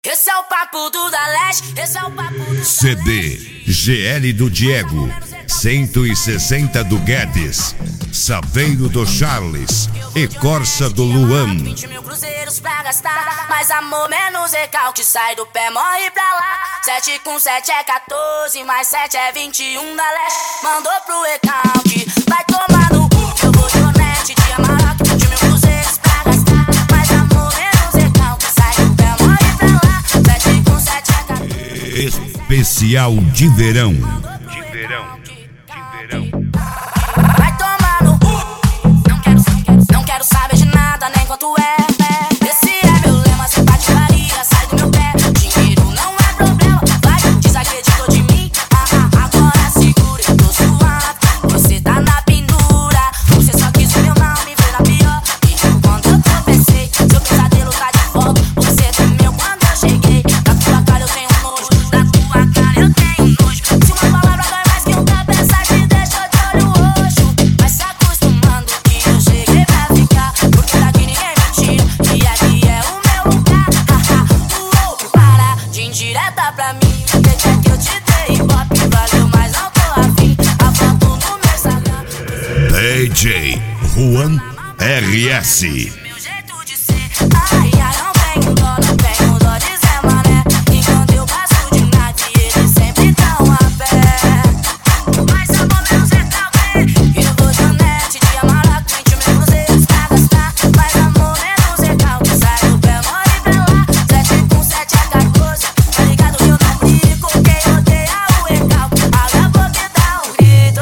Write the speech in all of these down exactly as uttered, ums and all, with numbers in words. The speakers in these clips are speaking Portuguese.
Esse é o papo do da Leste, esse é o papo do C D G L do Diego, cento e sessenta do Guedes, Saveiro do Charles e Corsa do Luan. vinte mil cruzeiros pra gastar, mais amor menos recalque, sai do pé, morre pra lá. Sete com sete é quatorze, mais sete é vinte e um da Leste. Mandou pro recalque, vai tomar no cu. Eu vou Jonete de Amarok, vinte mil cruzeiros pra gastar, mais amor menos recalque, sai do pé, morre pra lá. Sete com sete é quatorze. Especial de verão. De verão, de verão. Vai tomar no cu. Não quero, não quero, não quero saber de nada, nem quanto é. Esse é meu lema, sem patifaria, sai do meu pé. Dinheiro não é problema, vai, desacreditou de mim. Ah, ah, agora segura, eu tô suave. Você tá na pendura, você só quis o meu mal, me ver na pior. E quando eu tropecei, seu pesadelo tá de volta. Você tremeu quando eu cheguei. Na tua cara eu tenho nojo, na tua cara eu tenho nojo. Se uma palavra dói mais que um cabeça, te deixou de olho roxo. Vai se acostumando que eu cheguei pra ficar, porque daqui ninguém me tira, e aqui é o meu lugar. Haha, uou, para de indireta pra mim. O que é que eu te dei? Pop valeu, mas não tô afim. A foto no meu Instagram, D J Juan R S. meu jeito de ser. Ai, ai, não tenho dó, não tenho dó de Zé Mané. Enquanto eu passo de nave, eles sempre tão a pé. Mas eu vou menos recalque. Eu vou Jonete de Amarok, vinte mil cruzeiros pra gastar, mais amor menos recalque, sai do pé, morre pra lá. Sete com sete é quatorze, tá ligado que eu não brinco. Quem odeia o recalque, abre a boca e dá um grito.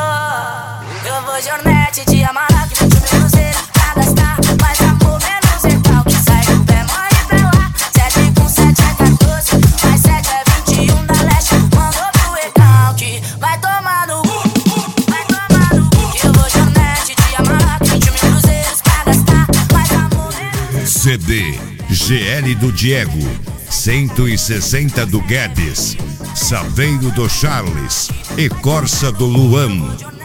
Eu vou Jonete de Amarok, vinte mil cruzeiros pra gastar, mais amor menos recalque, sai do pé, morre pra lá. Sete com sete é quatorze, mais sete é vinte e um da Leste. Mandou pro recalque, vai tomar no cu, vai tomar no cu. Eu vou Jonete de Amarok, vinte mil cruzeiros pra gastar, mais amor menos. C D G L do Diego, cento e sessenta do Guedes, Saveiro do Charles e Corsa do Luan.